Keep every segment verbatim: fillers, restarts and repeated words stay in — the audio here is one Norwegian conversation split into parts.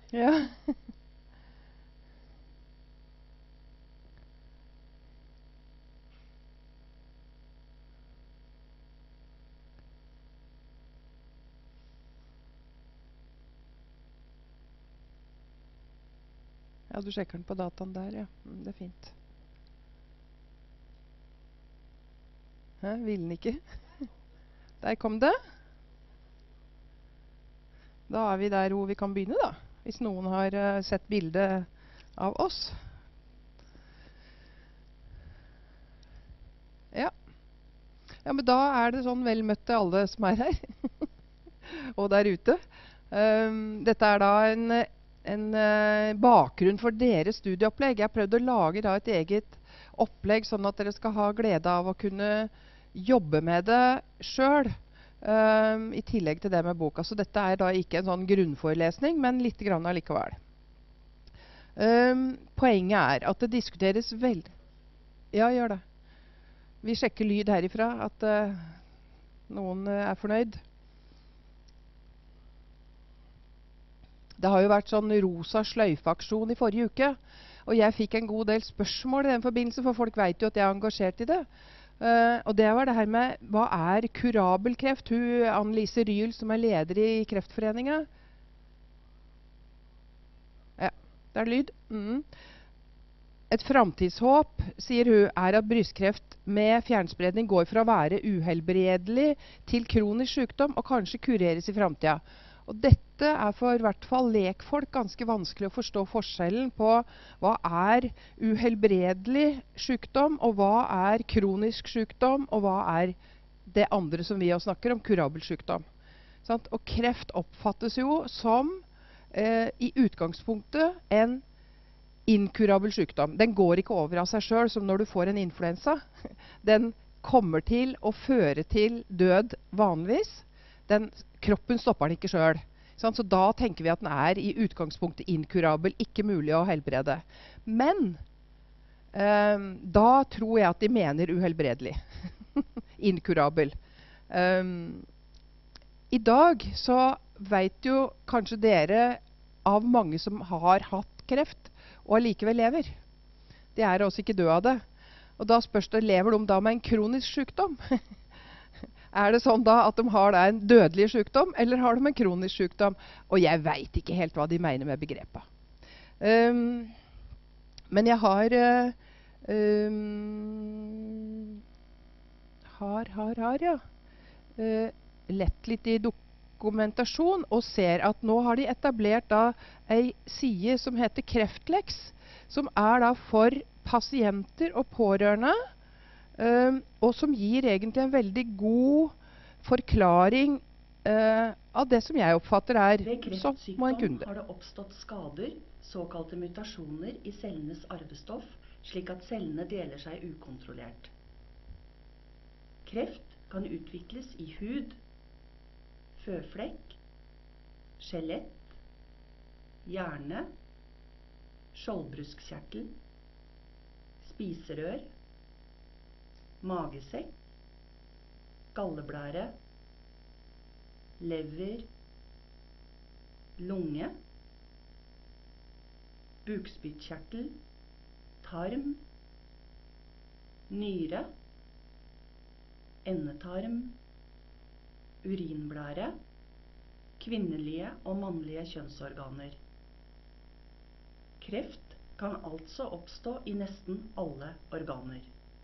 Ja. Ja, du sjekker den på dataen der, ja. Mm, det er fint. Hæ, vil den ikke? Der kom det. Da er vi der hvor vi kan begynne, da. Hvis noen har uh, sett bildet av oss. Ja. Ja, men da er det sånn vel møtt til alle som er her. Og der ute. Um, dette er da en, en uh, bakgrunn for deres studieopplegg. Jeg har prøvd å lage da et eget opplegg, sånn at dere skal ha glede av å kunne jobbe med det selv. Um, I tillegg til det med boka. Så dette er da ikke en sånn grunnforelesning, men litt grann allikevel. Um, poenget er at det diskuteres veldig... Ja, gjør det. Vi sjekker lyd herifra, at uh, noen uh, er fornøyd. Det har jo vært sånn rosa sløyfeaksjon i forrige uke, og jeg fikk en god del spørsmål i den forbindelse, for folk vet jo at jeg er engasjert i det. Uh, og det var det her med, hva er kurabel kreft? Hun, Anne-Lise Ryhl, som er leder i Kreftforeningen. Ja, det er lyd. Mm. Et framtidshåp, sier hun, er at brystkreft med fjernspredning går fra å være uhelbredelig til kronisk sykdom, og kanskje kureres i fremtiden. Og dette er for hvert fall lekfolk ganske vanskelig å forstå forskjellen på hva er uhelbredelig sykdom, og hva er kronisk sykdom, og hva er det andre som vi også snakker om, kurabel sykdom. Sant? Og kreft oppfattes jo som eh, i utgangspunktet en inkurabel sykdom. Den går ikke over av seg selv, som når du får en influensa. Den kommer til å føre til død vanligvis. Den, kroppen stopper den ikke selv. Så da tenker vi at den er i utgangspunktet inkurabel, ikke mulig å helbrede. Men eh, da tror jeg at de mener uhelbredelig. Inkurabel. Um, I dag så vet jo kanskje dere av mange som har hatt kreft, og allikevel lever. De er også ikke døde av det. Og da spørs det, lever de da med en kronisk sykdom? Er det sånn da at de har da en dødelig sykdom, eller har de en kronisk sykdom? Og jeg vet ikke helt hva de mener med begrepet. Um, men jeg har, uh, um, har, har, har, ja, uh, lett litt i dokumentasjon, og ser at nå har de etablert da en side som heter Kreftlex, som er da for pasienter og pårørende, Um, og som gir egentlig en veldig god forklaring uh, av det som jeg oppfatter er Ved som en kunde. har det oppstått skader, såkalte mutasjoner i cellenes arvestoff, slik at cellene deler seg ukontrollert. Kreft kan utvikles i hud, føflekk, skjelett, hjerne, skjoldbruskkjertel, spiserør, magesekk, galleblære, lever, lunge, bukspyttkjertel, tarm, nyre, endetarm, urinblære, kvinnelige og mannlige kjønnsorganer. Kreft kan altså oppstå i nesten alle organer.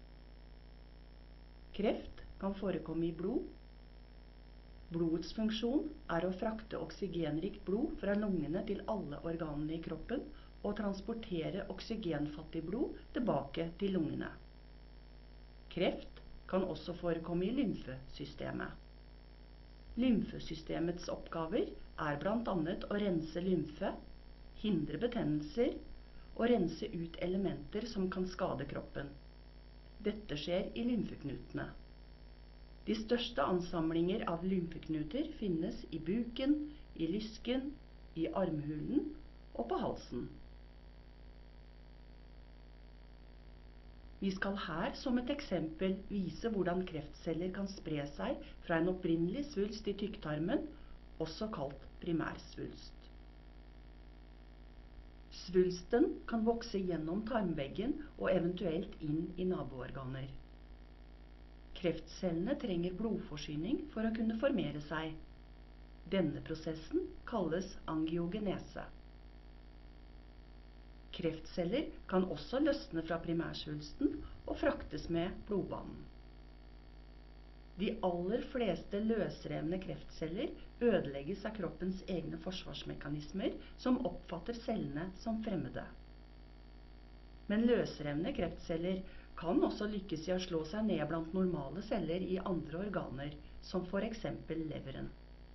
Kreft kan forekomme i blod. Blodets funksjon er å frakte oksygenrikt blod fra lungene til alle organene i kroppen og transportere oksygenfattig blod tilbake til lungene. Kreft kan også forekomme i lymfesystemet. Lymfesystemets oppgaver er blant annet å rense lymfe, hindre betennelser og rense ut elementer som kan skade kroppen. Dette skjer i lymfeknutene. De største ansamlinger av lymfeknuter finnes i buken, i lysken, i armhulen og på halsen. Vi skal her som et eksempel vise hvordan kreftceller kan spre seg fra en opprinnelig svulst i tykktarmen, også kalt primærsvulst. Svulsten kan vokse gjennom tarmveggen og eventuelt inn i naboorganer. Kreftcellene trenger blodforsyning for å kunne formere seg. Denne prosessen kalles angiogenese. Kreftceller kan også løsne fra primærsvulsten og fraktes med blodbanen. De aller fleste løsrevne kreftceller ødelegges av kroppens egne forsvarsmekanismer som oppfatter cellene som fremmede. Men løsrevne kreftceller kan også lykkes i å slå seg ned blant normale celler i andre organer, som for eksempel leveren.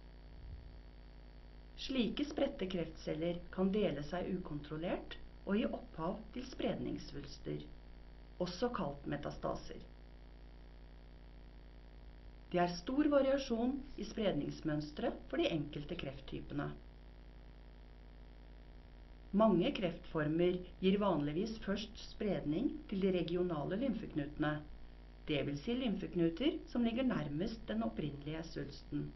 Slike spredte kreftceller kan dele seg ukontrollert og gi opphav til spredningssvulster, også kalt metastaser. Det er stor variasjon i spredningsmønstre for de enkelte krefttypene. Mange kreftformer gir vanligvis først spredning til de regionale lymfeknutene, det vil si lymfeknuter som ligger nærmest den opprinnelige svulsten.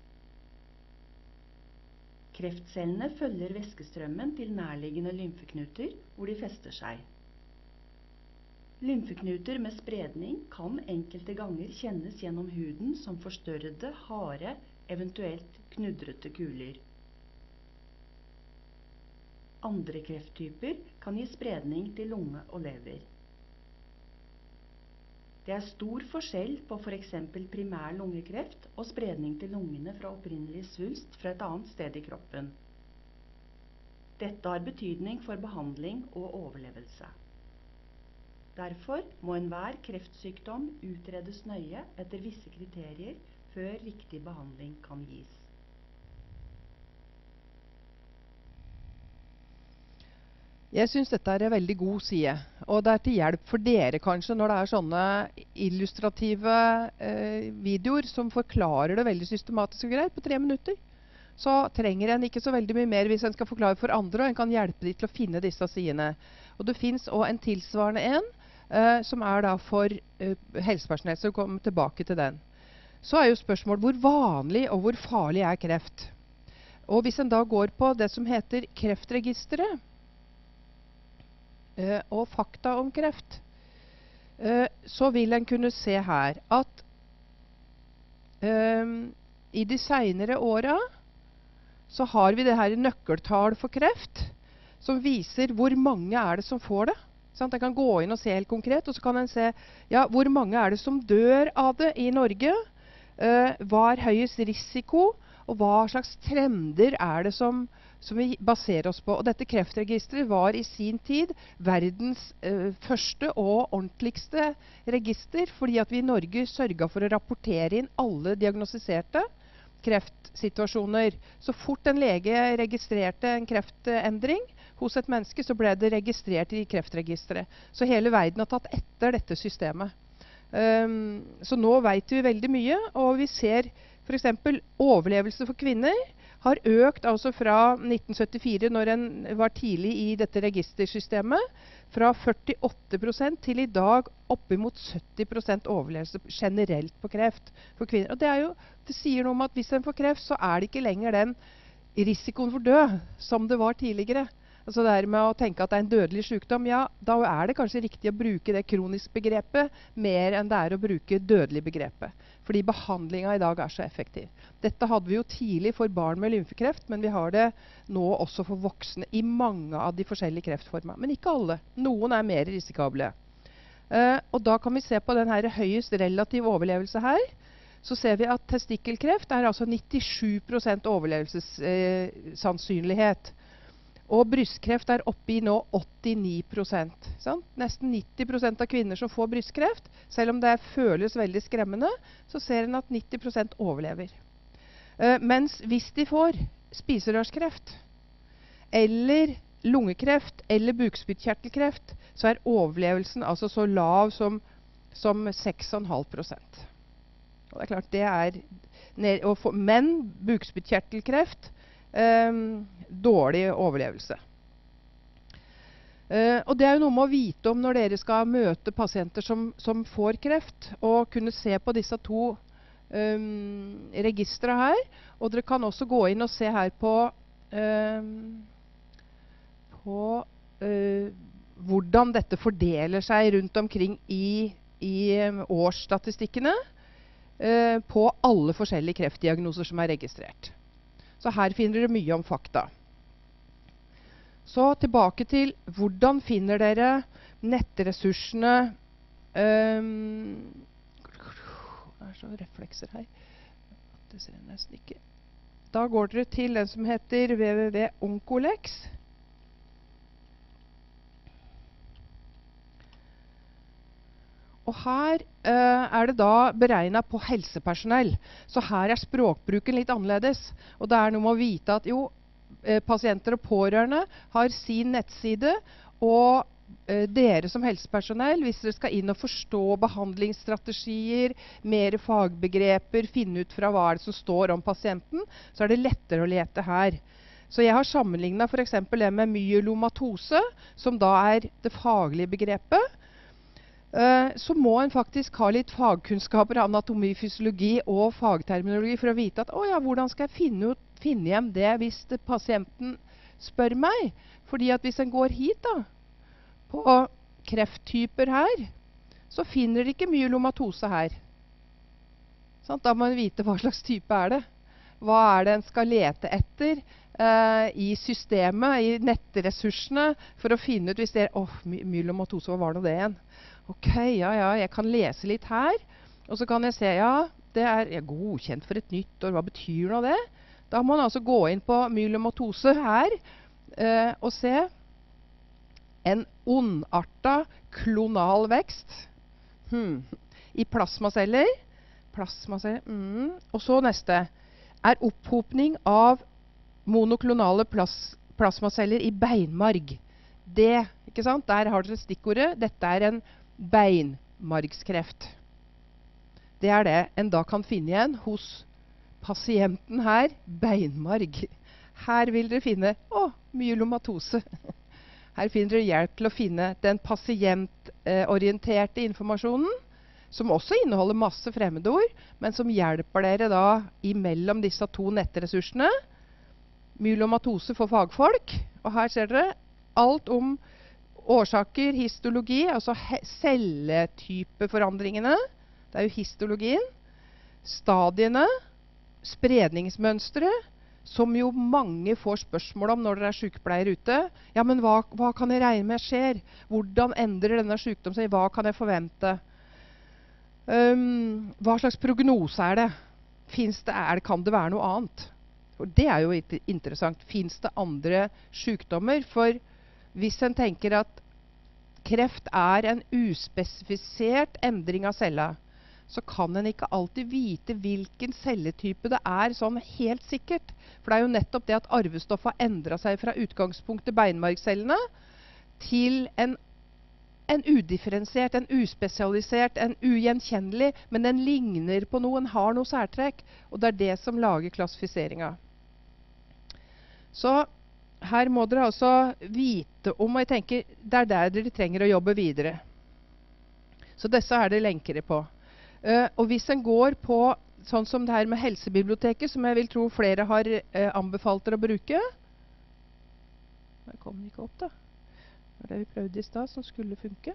Kreftcellene følger væskestrømmen til nærliggende lymfeknuter hvor de fester seg. Lymfeknuter med spredning kan enkelte ganger kjennes gjennom huden som forstørrede, harde, eventuelt knudrete kuler. Andre krefttyper kan gi spredning til lunge og lever. Det er stor forskjell på for eksempel primær lungekreft og spredning til lungene fra opprinnelig svulst fra et annet sted i kroppen. Dette har betydning for behandling og overlevelse. Derfor må enhver kreftsykdom utredes nøye etter visse kriterier før riktig behandling kan gis. Jeg synes dette er en veldig god side, og det er til hjelp for dere kanskje når det er sånne illustrative eh, videoer som forklarer det veldig systematisk og greit på tre minutter. Så trenger en ikke så veldig mye mer hvis en skal forklare for andre, og en kan hjelpe de til å finne disse sidene. Og det finnes også en tilsvarende en, eh, som er da for eh, helsepersonell, så vi kommer tilbake til den. Så er jo spørsmålet hvor vanlig og hvor farlig er kreft. Og hvis en da går på det som heter kreftregisteret, Uh, og fakta om kreft, uh, så vil en kunne se her at uh, i de senere åra så har vi det her nøkkeltall for kreft som viser hvor mange er det som får det. Sant? En kan gå inn og se helt konkret, og så kan en se ja, hvor mange er det som dør av det i Norge, uh, hva er høyest risiko, og hva slags trender er det som som vi baserer oss på. Og dette kreftregisteret var i sin tid verdens eh, første og ordentligste register, fordi at vi i Norge sørget for å rapportere inn alle diagnostiserte kreftsituasjoner. Så fort en lege registrerte en kreftendring hos et menneske, så ble det registrert i kreftregisteret. Så hele verden har tatt etter dette systemet. Um, så nå vet vi veldig mye, og vi ser for eksempel overlevelse for kvinner har økt altså fra nitten syttifire, når en var tidlig i dette registersystemet, fra førtiåtte prosent til i dag oppimot sytti prosent overlevelse generelt på kreft for kvinner. Og det, er jo, det sier noe om at hvis en får kreft, så er det ikke lenger den risikoen for død som det var tidligere. Altså det med å tenke at det er en dødelig sykdom, ja, da er det kanskje riktig å bruke det kronisk begrepet mer enn det er å bruke dødelig begrepet. Fordi behandlingen i dag er så effektiv. Dette hadde vi jo tidlig for barn med lymfekreft, men vi har det nå også for voksne i mange av de forskjellige kreftformene. Men ikke alle. Noen er mer risikable. Uh, og da kan vi se på den her høyest relativ overlevelse her. Så ser vi at testikkelkreft er altså nittisju prosent overlevelsessannsynlighet. Og brystkreft er oppe i nå åttini prosent. Sant? Nesten nitti prosent av kvinner som får brystkreft, selv om det føles veldig skremmende, så ser en at nitti prosent overlever. Uh, mens hvis de får spiserørskreft, eller lungekreft, eller bukspyttkjertelkreft, så er overlevelsen altså så lav som, som seks komma fem prosent. Og det er klart, det er ned, å få, men bukspyttkjertelkreft, Um, dårlig overlevelse. Uh, og det er jo noe med å vite om når dere skal møte pasienter som, som får kreft, og kunne se på disse to um, registre her. Og dere kan også gå inn og se her på, um, på uh, hvordan dette fordeler seg rundt omkring i, i um, årsstatistikkene uh, på alle forskjellige kreftdiagnoser som er registrert. Så her finner dere mye om fakta. Så tilbake til hvordan finner dere nettressursene. Um, det er så reflekser her. Det ser jeg nesten ikke. Da går dere til den som heter w w w punktum oncolex. Og her uh, er det da beregnet på helsepersonell. Så her er språkbruken litt annerledes. Og det er noe med å vite at jo, eh, pasienter og pårørende har sin nettside, og eh, dere som helsepersonell, hvis dere skal inn og forstå behandlingsstrategier, mer fagbegreper, finne ut fra hva er det som står om pasienten, så er det lettere å lete her. Så jeg har sammenlignet for eksempel det med myelomatose, som da er det faglige begrepet. Uh, så må en faktisk ha litt fagkunnskaper, anatomi, fysiologi og fagterminologi for å vite at, å ja, hvordan skal jeg finne, ut, finne hjem det hvis det, pasienten spør meg? Fordi at hvis en går hit da, på krefttyper her, så finner de ikke myelomatose her. Sånn, da må en vite hva slags type er det. Hva er det en skal lete etter uh, i systemet, i nettressursene, for å finne ut hvis det er, åh, my myelomatose, hva var nå det igjen? Ok, ja, ja, jeg kan lese litt her, og så kan jeg se, ja, det er ja, godkjent for et nytt år, hva betyr nå det? Da må man altså gå inn på myelomatose her, eh, og se en ondartet klonal vekst hmm. i plasmaceller, plasmaceller mm. og så neste, er opphopning av monoklonale plas plasmaceller i beinmarg. Det, ikke sant? Der har dere stikkordet, dette er en beinmargskreft. Det er det en da kan finne igjen hos pasienten her, beinmarg. Her vil dere finne, å, myelomatose. Her finner dere hjelp til å finne den pasientorienterte informasjonen, som også inneholder masse fremmedord, men som hjelper dere da imellom disse to nettressursene. Myelomatose for fagfolk, og her ser dere alt om årsaker, histologi, altså celletypeforandringene, det er jo histologien, stadiene, spredningsmønstre, som jo mange får spørsmål om når dere er sykepleier ute. Ja, men hva, hva kan jeg regne med skjer? Hvordan endrer denne sykdommen seg? Hva kan jeg forvente? Um, hva slags prognose er det? Finns det, er det? Kan det være noe annet? Og det er jo interessant. Finns det andre sykdommer? For hvis en tenker at kreft er en uspesifisert endring av cella, så kan en ikke alltid vite hvilken celletype det er sånn helt sikkert. For det er jo nettopp det at arvestoffet har endret seg fra utgangspunktet beinmargcellene til en, en udifferensiert, en uspesialisert, en ugjenkjennelig, men den ligner på noe, den har noe særtrekk, og det er det som lager klassifiseringen. Så her må dere altså vite om, og jeg tenker, det er der dere trenger å jobbe videre. Så disse er det lenker på. Uh, og hvis en går på, sånn som det her med helsebiblioteket, som jeg vil tro flere har uh, anbefalt dere å bruke. Der kom den ikke opp da. Det var det vi prøvde i sted, som skulle funke.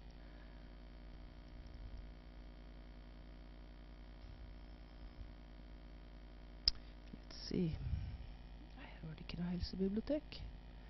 Let's see. Ikke noe helsebibliotek.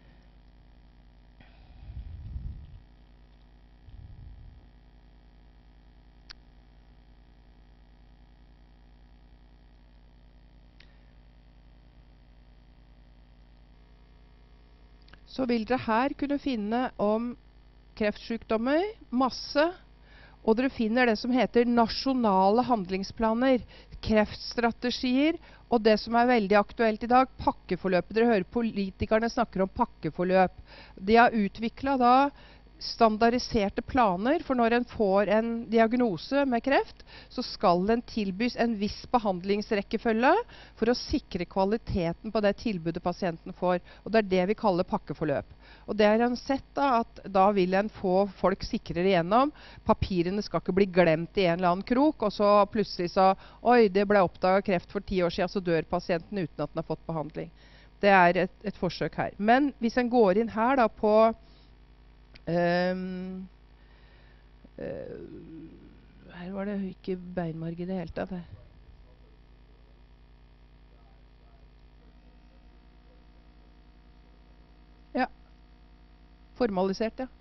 Så vil dere her kunne finne om kreftsykdommer, masse, og dere finner det som heter nasjonale handlingsplaner, kreftstrategier, og det som er veldig aktuelt i dag, pakkeforløp. Dere hører politikerne snakker om pakkeforløp. De har utviklet da standardiserte planer, for når en får en diagnose med kreft, så skal den tilbys en viss behandlingsrekkefølge for å sikre kvaliteten på det tilbudet pasienten får. Og det er det vi kaller pakkeforløp. Og det har en sett da, at da vil en få folk sikrere igjennom. Papirene skal ikke bli glemt i en eller annen krok, og så plutselig så, oi, det ble oppdaget kreft for ti år siden, så dør pasienten uten at den har fått behandling. Det er et, et forsøk her. Men hvis en går inn her da på Um, uh, her var det ikke beinmarg i det hele tatt. Ja. Formalisert, ja.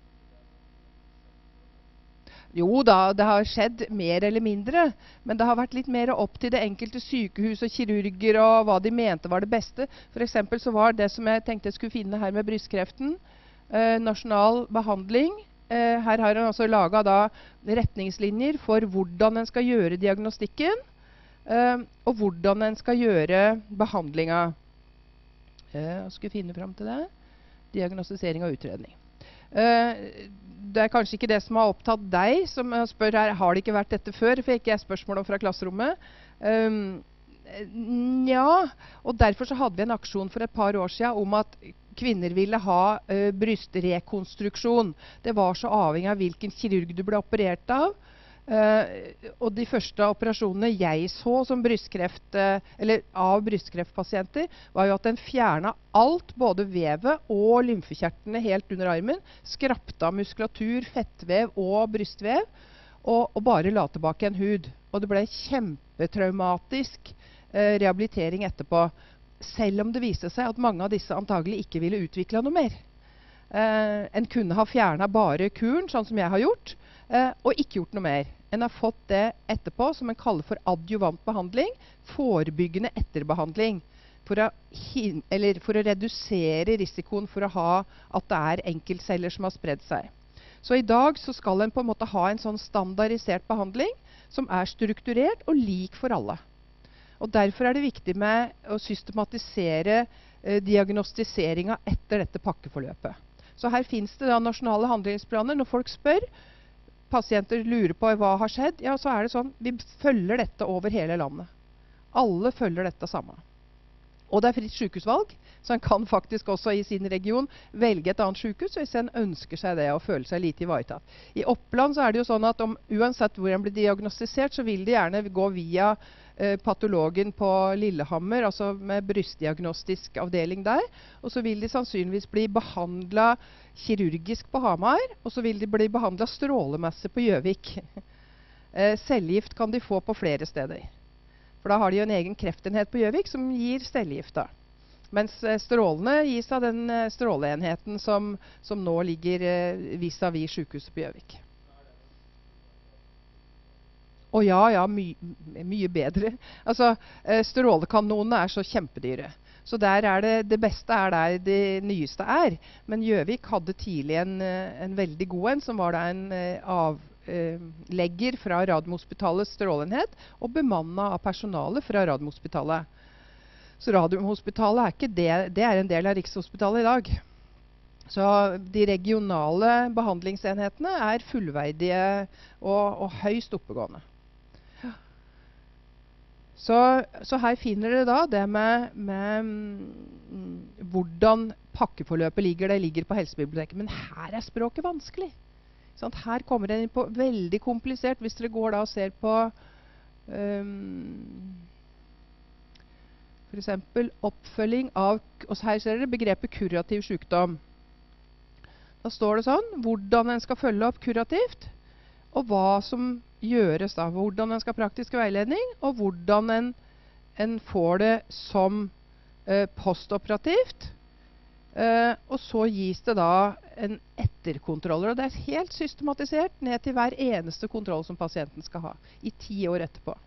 Jo da, det har skjedd mer eller mindre, men det har vært litt mer opp til det enkelte sykehus og kirurger og hva de mente var det beste. For eksempel så var det som jeg tenkte jeg skulle finne her med brystkreften, eh, nasjonal behandling. Eh, her har han altså laget da retningslinjer for hvordan en skal gjøre diagnostikken, eh, og hvordan en skal gjøre behandlinga. Eh, jeg skulle finne frem til det. Diagnostisering og utredning. Uh, det er kanskje ikke det som har opptatt deg, som spør her, har det ikke vært dette før? For ikke jeg spørsmål om fra klasserommet. Um, ja, og derfor så hadde vi en aksjon for et par år siden om at kvinner ville ha uh, brystrekonstruksjon. Det var så avhengig av hvilken kirurg du ble operert av. Uh, og de første operasjonene jeg så som brystkreft, uh, eller av brystkreftpasienter, var jo at den fjernet alt, både vevet og lymfekjertlene helt under armen, skrapte av muskulatur, fettvev og brystvev, og, og bare la tilbake en hud. Og det ble kjempetraumatisk uh, rehabilitering etterpå, selv om det viste seg at mange av disse antagelig ikke ville utvikle noe mer. Uh, en kunne ha fjernet bare kuren, sånn som jeg har gjort, uh, og ikke gjort noe mer. En har fått det etterpå som en kaller for adjuvant behandling, forebyggende etterbehandling, for å, hin eller for å redusere risikoen for å ha at det er enkeltceller som har spredd seg. Så i dag så skal en på en måte ha en sånn standardisert behandling som er strukturert og lik for alle. Og derfor er det viktig med å systematisere eh, diagnostiseringa etter dette pakkeforløpet. Så her finnes det da nasjonale handlingsplaner. Når folk spør, pasienter lurer på hva har skjedd, ja, så er det sånn, vi følger dette over hele landet. Alle følger dette sammen. Og det er fritt sykehusvalg, så en kan faktisk også i sin region velge et annet sykehus hvis en ønsker seg det og føler seg lite ivaretatt. I Oppland så er det jo sånn at om, uansett hvor en blir diagnostisert, så vil de gjerne gå via eh, patologen på Lillehammer, altså med brystdiagnostisk avdeling der, og så vil de sannsynligvis bli behandlet kirurgisk på Hamar, og så vil de bli behandlet strålemessig på Gjøvik. eh, cellegift kan de få på flere steder. For da har de jo en egen kreftenhet på Gjøvik som gir cellegift da. Mens eh, strålene gis av den eh, stråleenheten som, som nå ligger eh, vis-à-vis sykehuset på Gjøvik. Å ja, ja, my, mye bedre. Altså, eh, strålekanonene er så kjempedyre. Så der er det, det beste er der det nyeste er. Men Gjøvik hadde tidlig en, en veldig god en, som var da en avlegger fra Radiumhospitalets strålenhet, og bemannet av personalet fra Radiumhospitalet. Så Radiumhospitalet er ikke det, det er en del av Rikshospitalet i dag. Så de regionale behandlingsenhetene er fullverdige og, og høyst oppegående. Så, så her finner dere da det med, med mm, hvordan pakkeforløpet ligger. Det ligger på helsebiblioteket. Men her er språket vanskelig. Sånn, her kommer det inn på veldig komplisert. Hvis dere går da og ser på um, for eksempel oppfølging av, og her ser dere begrepet kurativ sykdom. Da står det sånn, hvordan en skal følge opp kurativt, og hva som gjøres da, hvordan en skal ha praktisk veiledning, og hvordan en, en får det som eh, postoperativt. Eh, og så gis det da en etterkontroller, og det er helt systematisert ned til hver eneste kontroll som pasienten skal ha, i ti år etterpå.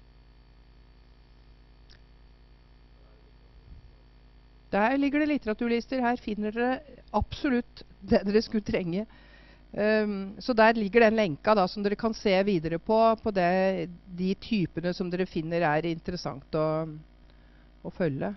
Der ligger det litteraturlister, her finner dere absolutt det dere skulle trenge. Um, så der ligger den lenka da, som dere kan se videre på, på det, de typene som dere finner er interessant å, å følge.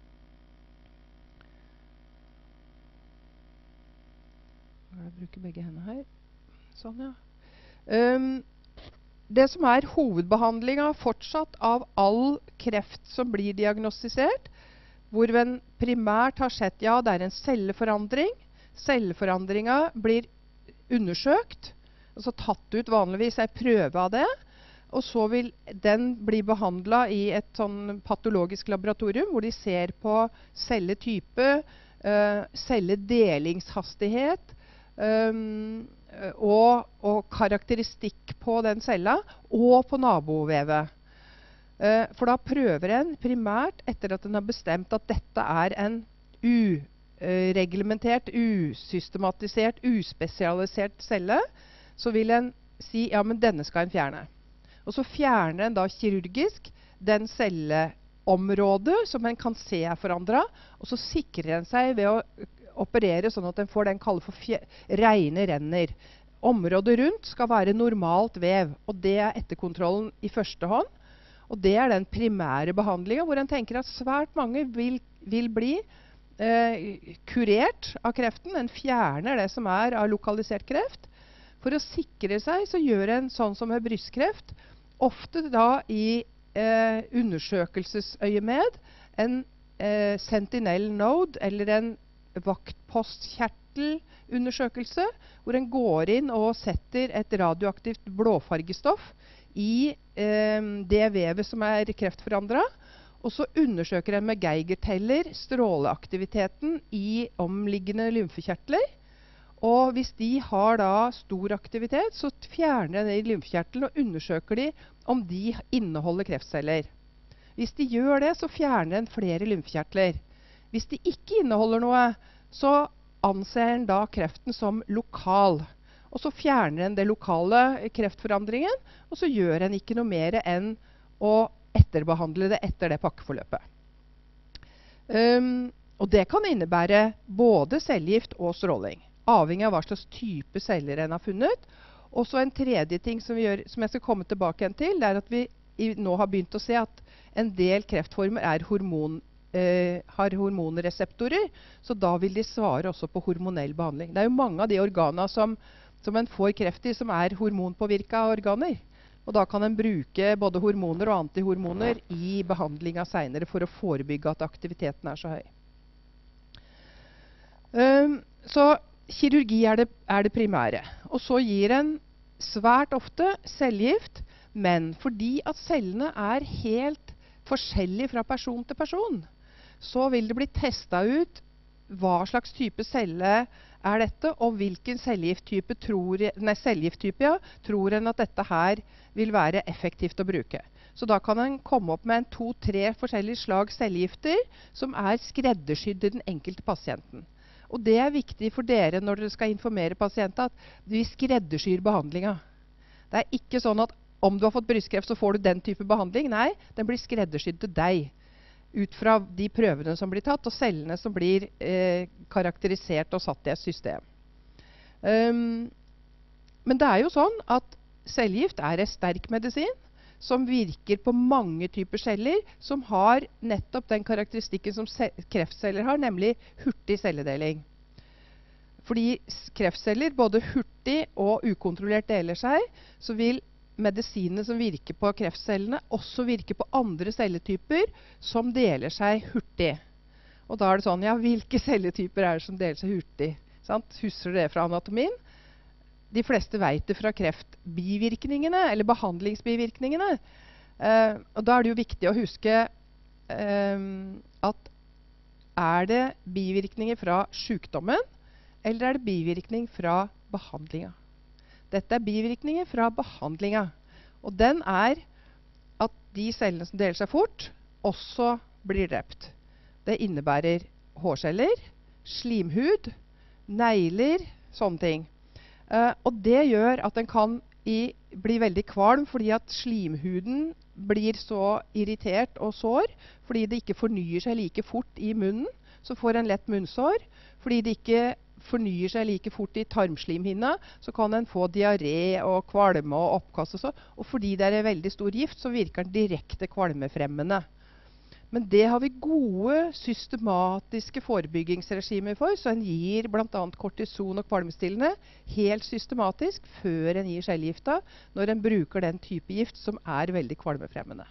Jeg bruker begge hendene her. Sånn, ja. Um, det som er hovedbehandlinga fortsatt av all kreft som blir diagnostisert, hvor en primært har sett, ja, det er en celleforandring. Celleforandringa blir undersøkt, altså tatt ut vanligvis en prøve av det, og så vil den bli behandlet i et sånn patologisk laboratorium, hvor de ser på celletype, uh, celledelingshastighet, um, og, og karakteristikk på den cella og på nabovevet. Uh, for da prøver en primært etter at en har bestemt at dette er en ureglementert, usystematisert, uspesialisert celle, så vil en si ja, men denne skal en fjerne. Og så fjerner en da kirurgisk den celleområdet som en kan se er forandret, og så sikrer en seg ved å operere sånn at en får den kalle for rene renner. Området rundt skal være normalt vev, og det er etterkontrollen i første hånd. Og det er den primære behandlingen, hvor en tenker at svært mange vil, vil bli eh, kurert av kreften. En fjerner det som er av lokalisert kreft. For å sikre seg så gjør en sånn som med brystkreft, ofte da i eh, undersøkelsesøyemed, en eh, sentinel node, eller en vaktpostkjertelundersøkelse, hvor en går inn og setter et radioaktivt blåfargestoff i eh, det vevet som er kreftforandret, og så undersøker en med Geigerteller stråleaktiviteten i omliggende lymfekjertler. Og hvis de har da stor aktivitet, så fjerner de lymfekjertelen og undersøker de om de inneholder kreftceller. Hvis de gjør det, så fjerner en flere lymfekjertler. Hvis de ikke inneholder noe, så anser en da kreften som lokal. Og så fjerner en det lokale kreftforandringen, og så gjør en ikke noe mer enn å etterbehandle det etter det pakkeforløpet. Um, og det kan innebære både cellegift og stråling, avhengig av hva slags type celler en har funnet. Og så en tredje ting som, vi gjør, som jeg skal komme tilbake igjen til, det er at vi i, nå har begynt å se at en del kreftformer er hormon, eh, har hormonreseptorer, så da vil de svare også på hormonell behandling. Det er jo mange av de organene som, som en får kreft i, som er hormonpåvirket organer. Og da kan en bruke både hormoner og antihormoner i behandlinga senere for å forebygge at aktiviteten er så høy. Um, så kirurgi er det, er det primære. Og så gir en svært ofte cellegift, men fordi at cellene er helt forskjellige fra person til person, så vil det bli testet ut hva slags type celle er dette, og hvilken cellegifttype tror, nei, cellegifttype, ja, tror en at dette her vil være effektivt å bruke. Så da kan en komme opp med en to-tre forskjellige slag cellegifter som er skreddersydd til den enkelte pasienten. Og det er viktig for dere når dere skal informere pasienten at vi skreddersyr behandlinga. Det er ikke sånn at om du har fått brystkreft så får du den type behandling. Nei, den blir skreddersydd til deg. Ut fra de prøvene som blir tatt, og cellene som blir eh, karakterisert og satt i et system. Um, men det er jo sånn at cellegift er en sterk medisin som virker på mange typer celler, som har nettopp den karakteristikken som kreftceller har, nemlig hurtig celledeling. Fordi kreftceller både hurtig og ukontrollert deler seg, så vil medisinene som virker på kreftcellene også virke på andre celletyper som deler seg hurtig. Og da er det sånn, ja, hvilke celletyper er det som deler seg hurtig? Sant? Husker dere fra anatomien? De fleste vet det fra kreftbivirkningene, eller behandlingsbivirkningene. Eh, og da er det jo viktig å huske eh, at er det bivirkninger fra sykdommen, eller er det bivirkning fra behandlinga? Dette er bivirkninger fra behandlinga. Og den er at de cellene som deler seg fort, også blir drept. Det innebærer hårceller, slimhud, negler, sånne ting. Uh, og det gjør at den kan i, bli veldig kvalm, fordi at slimhuden blir så irritert og sår, fordi det ikke fornyer seg like fort i munnen, så får en lett munnsår. Fordi det ikke fornyer seg like fort i tarmslimhinna, så kan en få diaré og kvalme og oppkast og så. Og fordi det er en veldig stor gift, så virker den direkte kvalmefremmende. Men det har vi gode, systematiske forebyggingsregimer for, så en gir blant annet kortison og kvalmestillende helt systematisk før en gir cellegifta, når en bruker den type gift som er veldig kvalmefremmende.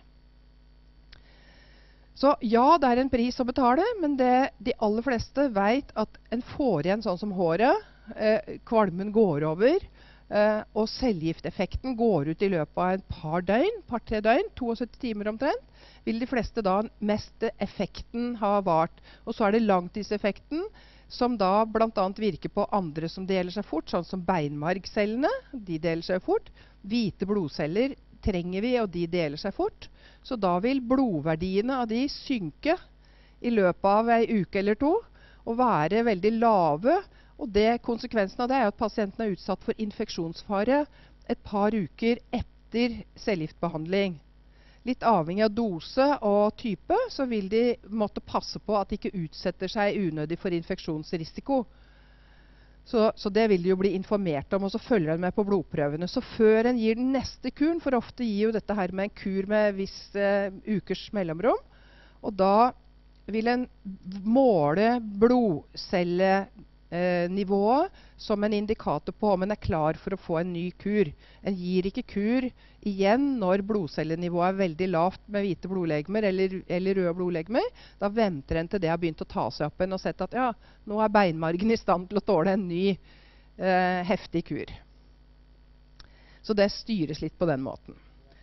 Så ja, det er en pris å betale, men det, de aller fleste vet at en får igjen sånn som håret, eh, kvalmen går over, eh, og cellegifteffekten går ut i løpet av et par døgn, par-tre døgn, syttito timer omtrent, vil de fleste da mest effekten ha vart. Og så er det langtidseffekten som da blant annet virker på andre som deler seg fort, sånn som beinmargcellene, de deler seg fort. Hvite blodceller trenger vi, og de deler seg fort. Så da vil blodverdiene av de synke i løpet av en uke eller to, og være veldig lave. Og det, konsekvensen av det er at pasienten er utsatt for infeksjonsfare et par uker etter cellegiftbehandling. Litt avhengig av dose og type, så vil de måtte passe på at de ikke utsetter seg unødig for infeksjonsrisiko. Så, så det vil de jo bli informert om, og så følger en med på blodprøvene. Så før en gir den neste kuren, for ofte gir jo dette her med en kur med viss eh, ukers mellomrom, og da vil en måle blodcellenivået eh, som en indikator på om en er klar for å få en ny kur. En gir ikke kur igjen når blodcellenivået er veldig lavt med hvite blodlegemer eller, eller røde blodlegemer. Da venter en til det har begynt å ta seg opp en og sett at ja, nå er beinmargen i stand til å tåle en ny eh, heftig kur. Så det styres litt på den måten.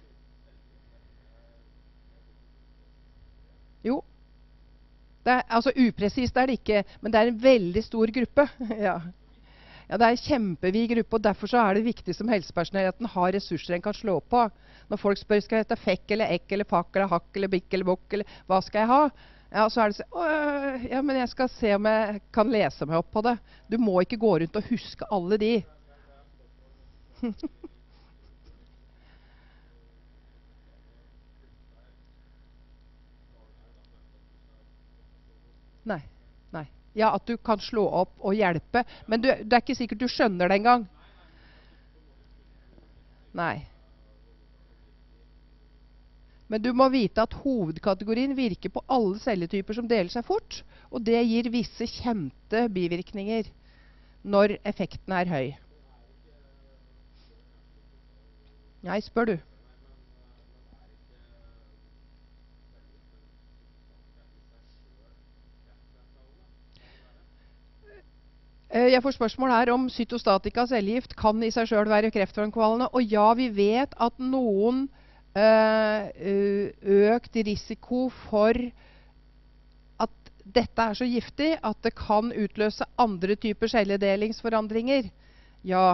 Jo. Det er, altså upresist er det ikke, men det er en veldig stor gruppe. ja. Ja, det er en kjempevid gruppe, og derfor så er det viktig som helsepersonell at en har ressurser en kan slå på. Når folk spør skal jeg hete fekk eller ekk eller fakk eller hakk eller bikk eller bokk, eller hva skal jeg ha? Ja, så er det så, ja, men jeg skal se om jeg kan lese meg opp på det. Du må ikke gå rundt og huske alle de. Nei, nei. Ja, at du kan slå opp og hjelpe, men du, det er ikke sikkert du skjønner det engang. Nei. Men du må vite at hovedkategorien virker på alle celletyper som deler seg fort, og det gir visse kjente bivirkninger når effekten er høy. Nei, spør du. Jeg får spørsmål her om cytostatika cellegift kan i seg selv være kreftfremkallende. Og ja, vi vet at noen øh, økt risiko for at dette er så giftig at det kan utløse andre typer celledelingsforandringer. Ja.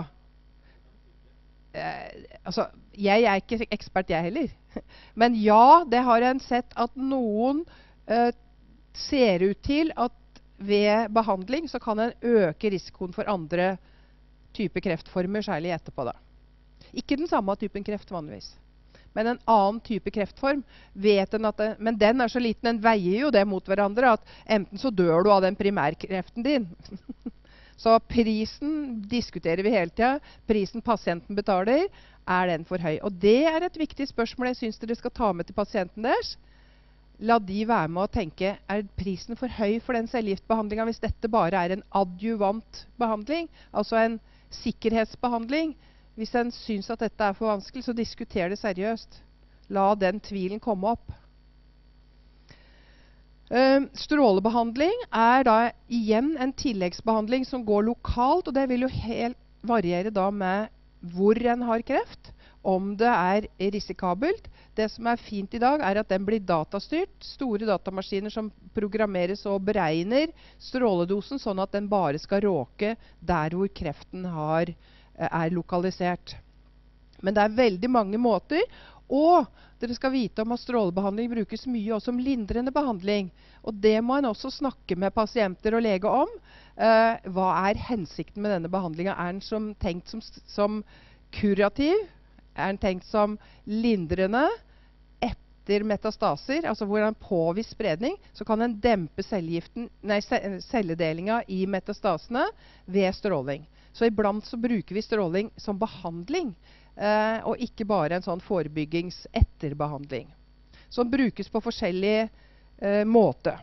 Eh, altså, jeg er ikke ekspert jeg heller. Men ja, det har en sett at noen øh, ser ut til at ved behandling så kan en øke risikoen for andre typer kreftformer, særlig etterpå da. Ikke den samme typen kreft vanligvis, men en annen type kreftform. Vet en at det, men den er så liten, en veier jo det mot hverandre, at enten så dør du av den primærkreften din. Så prisen diskuterer vi hele tiden. Prisen pasienten betaler, er den for høy? Og det er et viktig spørsmål jeg synes dere skal ta med til pasienten deres. La de være med å tenke, er prisen for høy for den cellegiftbehandlingen hvis dette bare er en adjuvant behandling, altså en sikkerhetsbehandling? Hvis en synes at dette er for vanskelig, så diskuter det seriøst. La den tvilen komme opp. Uh, strålebehandling er da igjen en tilleggsbehandling som går lokalt, og det vil jo helt variere da med hvor en har kreft, om det er risikabelt. Det som er fint i dag er at den blir datastyrt. Store datamaskiner som programmeres og beregner stråledosen sånn at den bare skal råke der hvor kreften har, er lokalisert. Men det er veldig mange måter, og dere skal vite om at strålebehandling brukes mye også som lindrende behandling. Og det må en også snakke med pasienter og lege om. Uh, hva er hensikten med denne behandlingen? Er den som, tenkt som, som kurativ? Er den tenkt som lindrende etter metastaser, altså hvor den påvis spredning, så kan den dempe nei, celledelingen i metastasene ved stråling. Så iblant så bruker vi stråling som behandling, eh, og ikke bare en sånn forebyggings-etterbehandling. Som brukes på forskjellig eh, måte.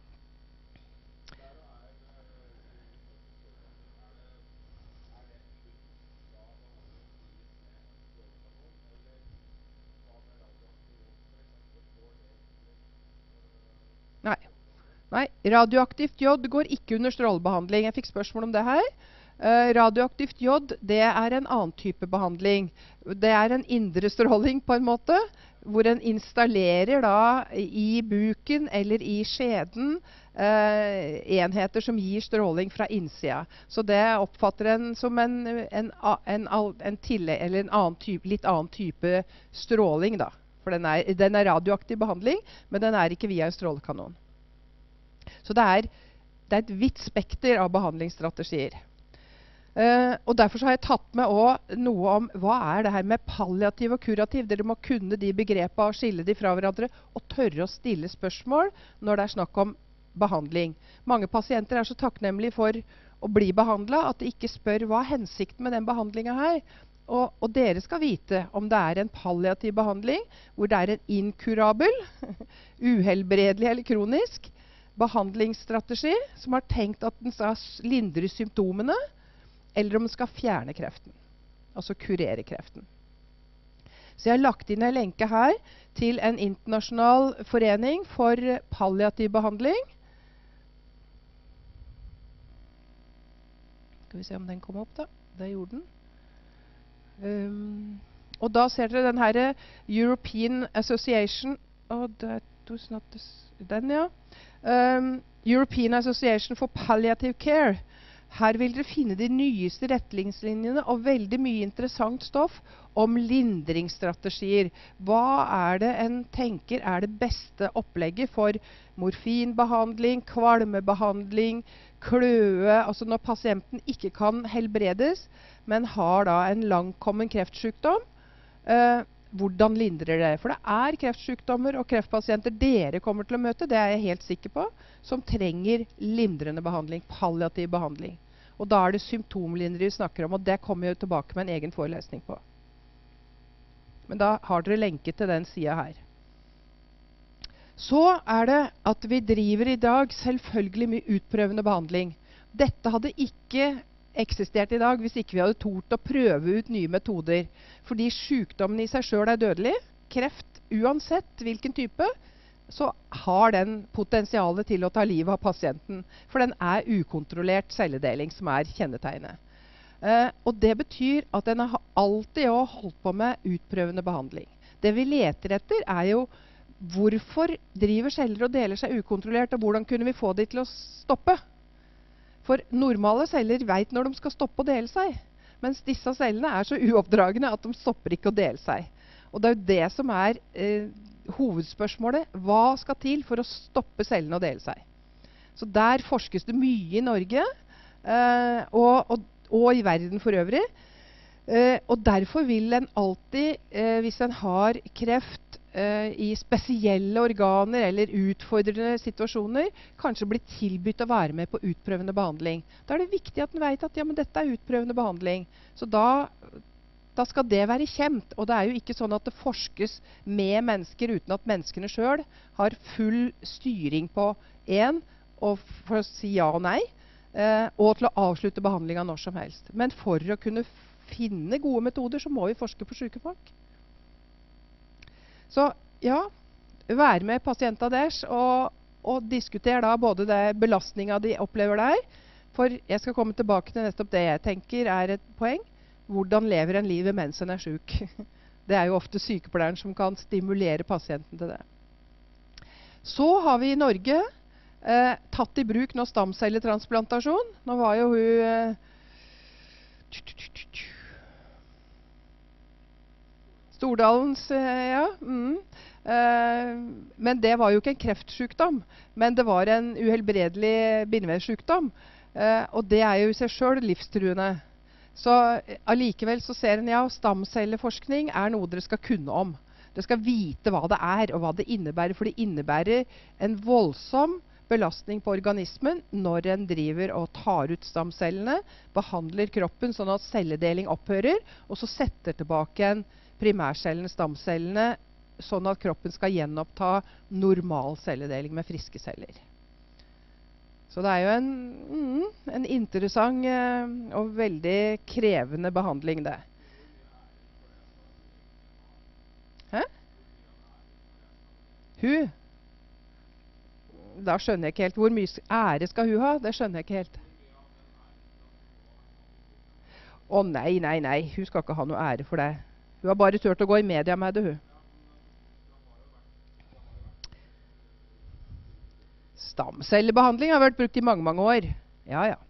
Nei. Nei, radioaktivt jod går ikke under strålebehandling. Jeg fikk spørsmål om det her. Uh, radioaktivt jod, det er en annen type behandling. Det er en indre stråling på en måte, hvor en installerer da i buken eller i skjeden eh, enheter som gir stråling fra innsida. Så det oppfatter en som en, en, en, en, tillegg, eller en annen type, litt annen type stråling, da. For den er, den er radioaktiv behandling, men den er ikke via en strålekanon. Så det er, det er et vidt spekter av behandlingsstrategier. Uh, og derfor så har jeg tatt med også noe om hva er det her med palliativ og kurativ. Dere må kunne de begrepene og skille de fra hverandre og tørre å stille spørsmål når det er snakk om behandling. Mange pasienter er så takknemlige for å bli behandlet at de ikke spør hva er hensikten med den behandlingen her. Og, og dere skal vite om det er en palliativ behandling, hvor det er en inkurabel, uhelbredelig eller kronisk behandlingsstrategi som har tenkt at den skal lindre symptomene, eller om den skal fjerne kreften, altså kurere kreften. Så jeg har lagt inn en lenke her til en internasjonal forening for palliativ behandling. Skal vi se om den kom opp da. Det gjorde den. Um, og da ser dere den her European Association, oh, that was not this, den ja. Um, European Association for Palliative Care. Her vil dere finne de nyeste retningslinjene og veldig mye interessant stoff om lindringsstrategier. Hva er det en tenker er det beste opplegget for morfinbehandling, kvalmebehandling, kløe, altså når pasienten ikke kan helbredes, men har da en langkommen kreftsykdom. Eh, hvordan lindrer det? For det er kreftsykdommer og kreftpasienter dere kommer til å møte, det er jeg helt sikker på, som trenger lindrende behandling, palliativ behandling. Og da er det symptomlindring vi snakker om, og det kommer jeg tilbake med en egen forelesning på. Men da har dere lenket til den siden her. Så er det at vi driver i dag selvfølgelig med utprøvende behandling. Dette hadde ikke eksistert i dag hvis ikke vi hadde tort å prøve ut nye metoder. Fordi sykdommen i seg selv er dødelig. Kreft, uansett hvilken type, så har den potensialet til å ta livet av pasienten. For den er ukontrollert celledeling som er kjennetegnet. Eh, og det betyr at den har alltid holdt på med utprøvende behandling. Det vi leter etter er jo hvorfor driver celler og deler seg ukontrollert, og hvordan kunne vi få de til å stoppe? For normale celler vet når de skal stoppe å dele seg, mens disse cellene er så uoppdragende at de stopper ikke å dele seg. Og det er jo det som er eh, hovedspørsmålet. Hva skal til for å stoppe cellene å dele seg? Så der forskes det mye i Norge, eh, og, og, og i verden for øvrig. Eh, og derfor vil en alltid, eh, hvis en har kreft eh, i spesielle organer eller utfordrende situasjoner, kanskje bli tilbudt å være med på utprøvende behandling. Da er det viktig at en vet at ja, men dette er utprøvende behandling. Så da, da skal det være kjent. Og det er jo ikke sånn at det forskes med mennesker uten at menneskene selv har full styring på en, og for å si ja og nei, eh, og til å avslutte behandlingen når som helst. Men for å kunne finne gode metoder, så må vi forske på syke folk. Så ja, være med pasienter deres og, og diskutere da både det belastningen de opplever der, for jeg skal komme tilbake til nettopp det jeg tenker er et poeng. Hvordan lever en livet mens en er syk? Det er jo ofte sykepleieren som kan stimulere pasienten til det. Så har vi i Norge eh, tatt i bruk nå stamcelletransplantasjon. Nå var jo hun eh, Stordalens, ja. Mm. Eh, men det var jo ikke en kreftsykdom, men det var en uhelbredelig bindevedssykdom. Eh, og det er jo i seg selv livstruende. Så allikevel så ser en ja, stamcelleforskning er noe dere skal kunne om. Dere skal vite hva det er og hva det innebærer, for det innebærer en voldsom belastning på organismen når en driver og tar ut stamcellene, behandler kroppen sånn at celledeling opphører, og så setter tilbake en primærcellene, stamcellene, sånn at kroppen skal gjenoppta normal celledeling med friske celler. Så det er jo en, mm, en interessant eh, og veldig krevende behandling, det. Hæ? Hun? Da skjønner jeg ikke helt. Hvor mye ære skal hun ha? Det skjønner jeg ikke helt. Å nei, nei, nei. Hun skal ikke ha noe ære for det. Hun har bare tørt å gå i media med det, hun. Stamcellebehandling har vært brukt i mange, mange år. Ja, ja.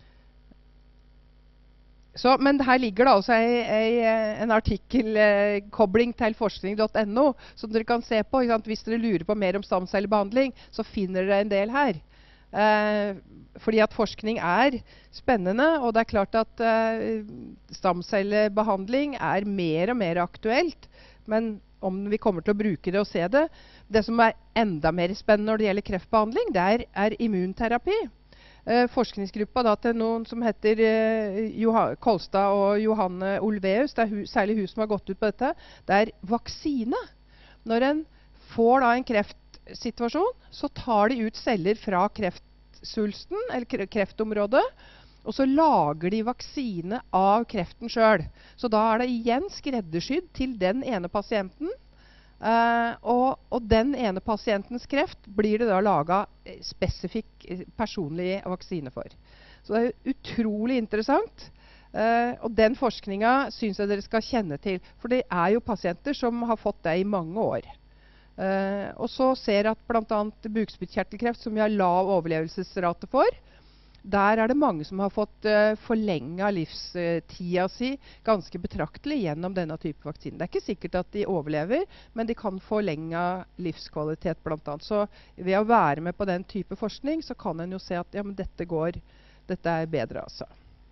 Så, men her ligger det altså ei, ei, en artikkelkobling eh, til forskning punktum no som dere kan se på. Ikke sant? Hvis dere lurer på mer om stamcellebehandling, så finner dere en del her. Eh, fordi at forskning er spennende, og det er klart at eh, stamcellebehandling er mer og mer aktuelt. Men om vi kommer til å bruke det og se det, det som er enda mer spennende når det gjelder kreftbehandling, det er, er immunterapi. Uh, forskningsgruppa da, til noen som heter uh, Joha- Kolstad og Johanne Olveus, det er hu særlig hun som har gått ut på dette, det er vaksine. Når en får da en kreftsituasjon, så tar de ut celler fra kreftsvulsten, eller kreftområdet, og så lager de vaksine av kreften selv. Så da er det igjen skreddersydd til den ene pasienten, Uh, og, og den ene pasientens kreft blir det da laget spesifikk personlig vaksine for. Så det er utrolig interessant. Uh, og den forskningen synes jeg dere skal kjenne til. For det er jo pasienter som har fått det i mange år. Uh, og så ser at blant annet bukspyttkjertelkreft, som vi har lav overlevelsesrate for, der er det mange som har fått uh, forlenget livstida si ganske betraktelig gjennom denne type vaksine. Det er ikke sikkert at de overlever, men de kan forlenge livskvalitet blant annet. Så ved å være med på den type forskning, så kan en jo se at ja, men dette går, dette er bedre altså.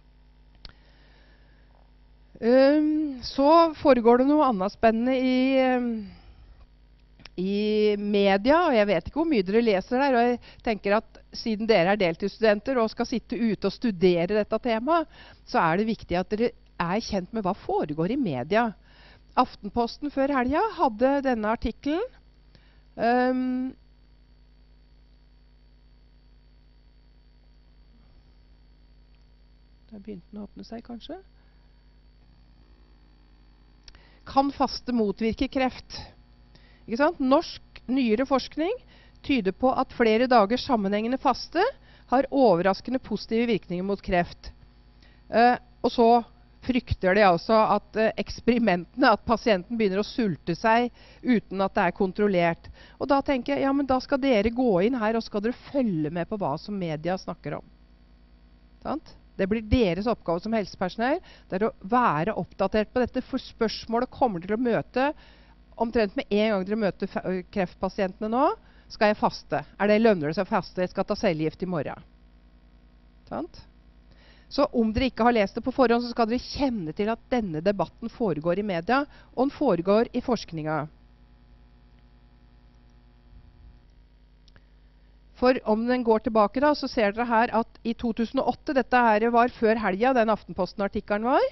Um, så foregår det noe annet spennende i... Um, i media, og jeg vet ikke hvor mye dere leser der, og jeg tenker at siden dere er deltidsstudenter og skal sitte ute og studere dette temaet, så er det viktig at dere er kjent med hva foregår i media. Aftenposten før helga hadde denne artikkelen. Um, Der begynte den å åpne seg, kanskje. Kan faste motvirke kreft? Ikke sant? Norsk nyere forskning tyder på at flere dagers sammenhengende faste har overraskende positive virkninger mot kreft. Eh, og så frykter de altså at eh, eksperimentene, at pasienten begynner å sulte seg uten at det er kontrollert. Og da tenker jeg, ja, men da skal dere gå inn her og skal dere følge med på hva som media snakker om. Sant? Det blir deres oppgave som helsepersonell. Det er å være oppdatert på dette, for spørsmålet kommer til å møte omtrent med en gang dere møter kreftpasientene nå, skal jeg faste. Er det lønner det seg å faste? Jeg skal ta cellegift i morgen. Sant? Så om dere ikke har lest det på forhånd, så skal dere kjenne til at denne debatten foregår i media, og den foregår i forskninga. For om den går tilbake da, så ser dere her at i to tusen og åtte, dette her var før helga, den Aftenposten-artikkelen var,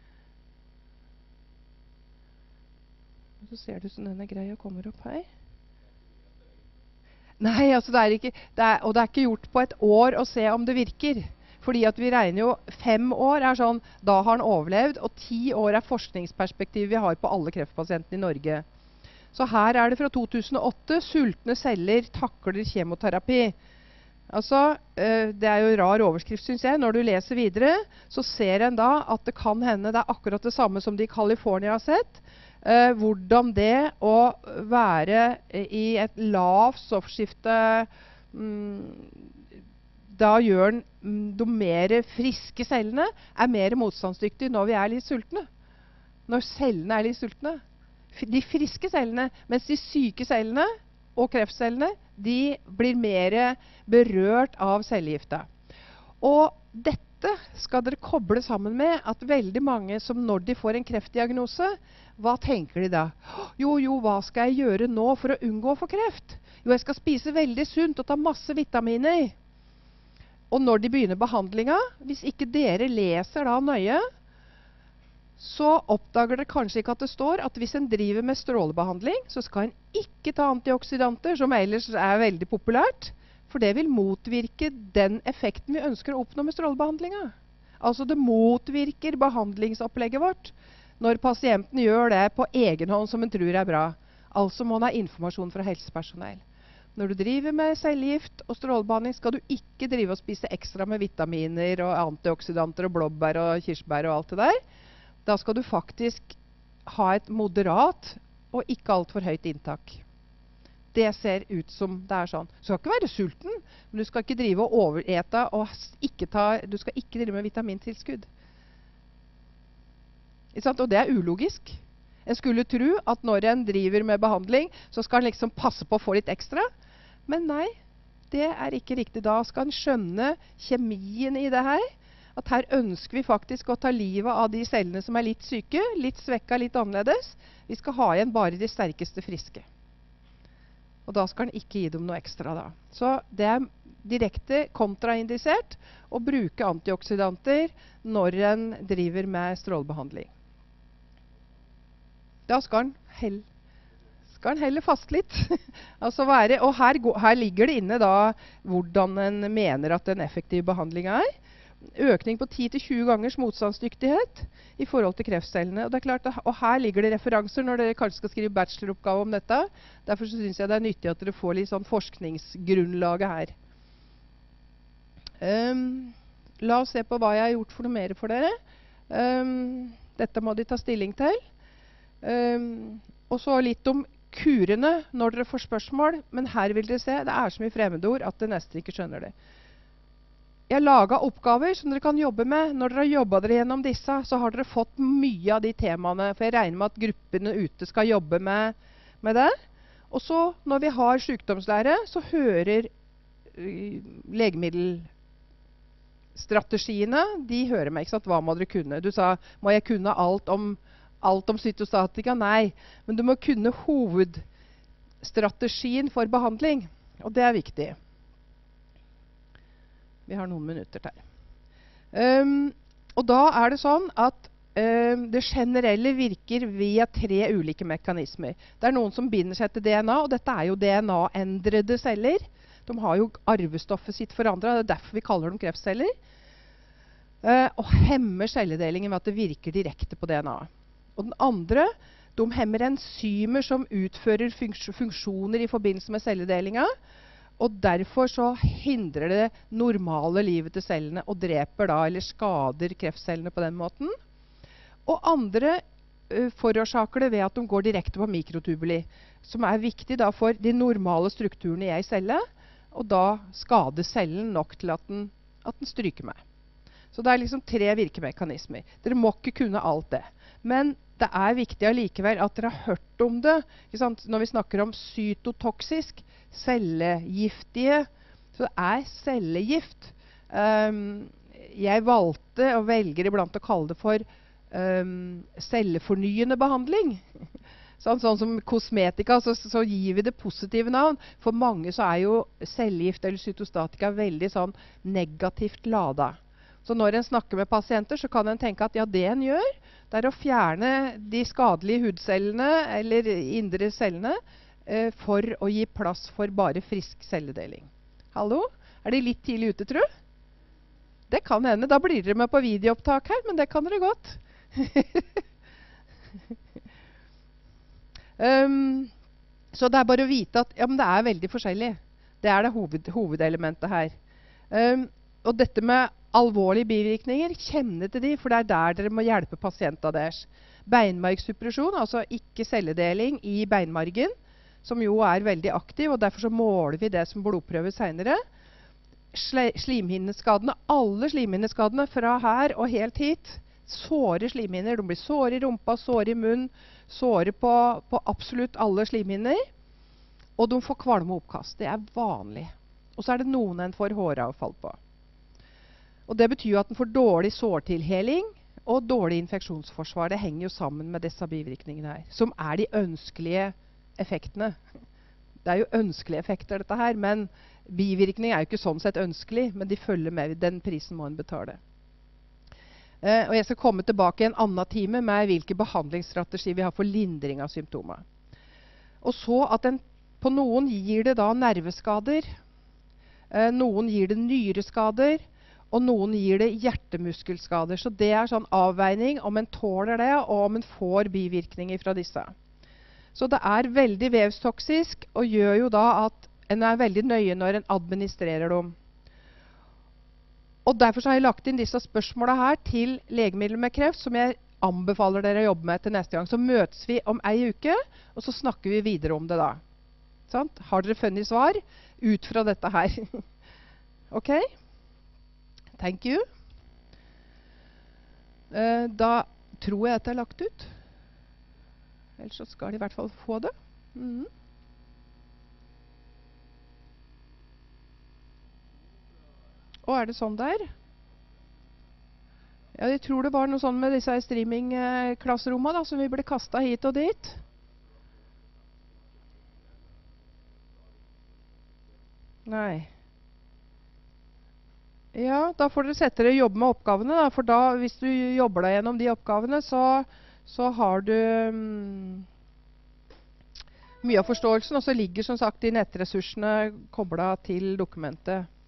så ser det ut som denne greia kommer opp her. Nei, altså det er ikke, det er, og det er ikke gjort på et år å se om det virker. Fordi at vi regner jo fem år er sånn, da har den overlevd, og ti år er forskningsperspektivet vi har på alle kreftpasientene i Norge. Så her er det fra to tusen og åtte, sultne celler takler kjemoterapi. Altså, øh, det er jo en rar overskrift, synes jeg. Når du leser videre, så ser en da at det kan hende det er akkurat det samme som de i California har sett. Uh, hvordan det å være i et lavt stoffskifte mm, da gjør den, mm, de mer friske cellene er mer motstandsdyktige når vi er litt sultne. Når cellene er litt sultne. De friske cellene, mens de syke cellene og kreftcellene, de blir mer berørt av cellegifta. Og dette skal dere koble sammen med at veldig mange som når de får en kreftdiagnose, hva tenker de da? Jo, jo, hva skal jeg gjøre nå for å unngå å få kreft? Jo, jeg skal spise veldig sunt og ta masse vitaminer. Og når de begynner behandlinga, hvis ikke dere leser da nøye, så oppdager dere kanskje ikke at det står at hvis en driver med strålebehandling, så skal en ikke ta antioksidanter, som ellers er veldig populært, for det vil motvirke den effekten vi ønsker å oppnå med strålebehandlinga. Altså det motvirker behandlingsopplegget vårt når pasienten gjør det på egen hånd som en tror er bra. Altså må en ha informasjon fra helsepersonell. Når du driver med cellegift og strålebehandling, skal du ikke drive og spise ekstra med vitaminer og antioksidanter og blåbær og kirsebær og alt det der. Da skal du faktisk ha et moderat og ikke alt for høyt inntak. det ser ut som det er sånn. Du skal ikke være sulten, men du skal ikke drive og overete, og ikke ta, du skal ikke drive med vitamintilskudd. Ikke sant? Og det er ulogisk. En skulle tro at når en driver med behandling, så skal en liksom passe på å få litt ekstra. Men nei, det er ikke riktig. Da skal en skjønne kjemien i det her. At her ønsker vi faktisk å ta livet av de cellene som er litt syke, litt svekka, litt annerledes. Vi skal ha igjen bare de sterkeste friske. Og da skal en ikke gi dem noe ekstra da. Så det er direkte kontraindisert å bruke antioksidanter når en driver med strålebehandling. Da skal en hell, skal en heller fast litt. altså være, og her, her ligger det inne da hvordan en mener at en effektiv behandling er. Økning på ti til tjue gangers motstandsdyktighet i forhold til kreftcellene. Og, det er klart, og her ligger det referanser når dere kanskje skal skrive bacheloroppgave om dette. Derfor så synes jeg det er nyttig at dere får litt sånn forskningsgrunnlaget her. Um, la oss se på hva jeg har gjort for noe mer for dere. Um, dette må de ta stilling til. Um, og så litt om kurene når dere får spørsmål, men her vil dere se, det er så mye fremmedord at det nesten ikke skjønner det. Jeg har laget oppgaver som dere kan jobbe med. Når dere har jobbet dere gjennom disse, så har dere fått mye av de temaene, for jeg regner med at gruppene ute skal jobbe med, med det. Og så, når vi har sykdomslære, så hører uh, legemiddel strategiene, de hører meg, ikke sant? Hva må dere kunne? Du sa, må jeg kunne alt om Alt om cytostatika? Nei, men du må kunne hovedstrategien for behandling. Og det er viktig. Vi har noen minutter til. Um, og da er det sånn at um, det generelle virker via tre ulike mekanismer. Det er noen som binder seg til D N A, og dette er jo D N A-endrede celler. De har jo arvestoffet sitt forandret, det er derfor vi kaller dem kreftceller. Uh, og hemmer celledelingen ved at det virker direkte på D N A. Og den andre, de hemmer enzymer som utfører funksjoner i forbindelse med celledelinga, og derfor så hindrer det normale livet til cellene og dreper da, eller skader kreftcellene på den måten. Og andre uh, forårsaker det ved at de går direkte på mikrotubuli, som er viktig da for de normale strukturene i en celle, og da skader cellen nok til at den, at den stryker med. Så det er liksom tre virkemekanismer. Dere må ikke kunne alt det. Men det er viktig allikevel at dere har hørt om det. Ikke sant? Når vi snakker om cytotoksisk, cellegiftige, så det er cellegift. Um, jeg valgte og velger iblant å kalle det for um, cellefornyende behandling. Sånn, sånn som kosmetika, så, så gir vi det positive navn. For mange så er jo cellegift eller cytostatika veldig sånn negativt ladet. Så når en snakker med pasienter, så kan en tenke at ja, det en gjør, det er å fjerne de skadelige hudcellene eller indre cellene eh, for å gi plass for bare frisk celledeling. Hallo? Er de litt tidlig ute, tro? Det kan hende. Da blir dere med på videoopptak her, men det kan dere godt. um, så det er bare å vite at ja, men det er veldig forskjellig. Det er det hoved, hovedelementet her. Um, og dette med alvorlige bivirkninger, kjenne til de, for det er der dere må hjelpe pasienten deres. Beinmargsuppresjon, altså ikke celledeling i beinmargen, som jo er veldig aktiv, og derfor så måler vi det som blodprøve senere. Slimhinneskadene, alle slimhinneskadene fra her og helt hit, såre slimhinner, de blir såre i rumpa, såre i munn, såre på, på absolutt alle slimhinner, og de får kvalme oppkast. Det er vanlig. Og så er det noen en får håravfall på. Og det betyr jo at den får dårlig sårtilheling og dårlig infeksjonsforsvar. Det henger jo sammen med disse bivirkningene her, som er de ønskelige effektene. Det er jo ønskelige effekter dette her, men bivirkning er jo ikke sånn sett ønskelig, men de følger med. Den prisen må en betale. Eh, og jeg skal komme tilbake i en annen time med hvilke behandlingsstrategier vi har for lindring av symptomer. Og så at den, på noen gir det da nerveskader, eh, noen gir det nyreskader, og noen gir det hjertemuskelskader. Så det er sånn avveining om en tåler det, og om en får bivirkninger fra disse. Så det er veldig vevstoksisk, og gjør jo da at en er veldig nøye når en administrerer dem. Og derfor så har jeg lagt inn disse spørsmålene her til legemidler med kreft, som jeg anbefaler dere å jobbe med til neste gang. Så møtes vi om ei uke, og så snakker vi videre om det da. Sant? Har dere funnet svar ut fra dette her? Ok? Thank you. Eh, da tror jeg at det er lagt ut. Ellers så skal de i hvert fall få det. Mhm. Og er det sånn der? Ja, jeg tror det var noe sånn med disse streaming-klasserommene da, som vi ble kastet hit og dit. Nei. Ja, da får dere sette dere og jobbe med oppgavene, da, for da, hvis du jobber deg gjennom de oppgavene, så, så har du mm, mye av forståelsen, og så ligger som sagt de nettressursene koblet til dokumentet.